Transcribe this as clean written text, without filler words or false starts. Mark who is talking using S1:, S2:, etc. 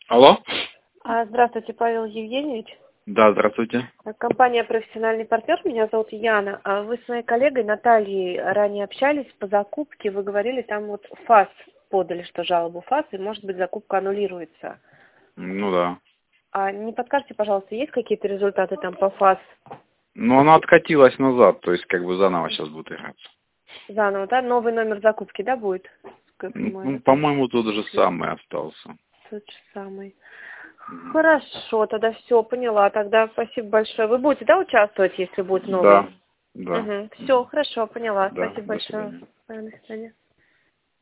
S1: Алло?
S2: Здравствуйте, Павел Евгеньевич.
S1: Да, здравствуйте.
S2: Компания «Профессиональный партнер». Меня зовут Яна. Вы с моей коллегой Натальей ранее общались по закупке. Вы говорили, там вот ФАС подали, что жалобу ФАС, и, может быть, закупка аннулируется.
S1: Ну да.
S2: А не подскажете, пожалуйста, есть какие-то результаты там по ФАС?
S1: Ну, она откатилась назад, то есть как бы заново сейчас будет играться.
S2: Заново, да? Новый номер закупки, да, будет? Как я
S1: Ну,
S2: понимаю,
S1: по-моему, тот же самый остался.
S2: тот же самый.
S1: Мгм.
S2: Хорошо, тогда все, поняла. Тогда спасибо большое. Вы будете, да, участвовать, если будет новый?
S1: Да, да.
S2: Все,
S1: Мгм.
S2: хорошо, поняла.
S1: Да,
S2: Спасибо
S1: до
S2: большое.
S1: свидания.
S2: До свидания.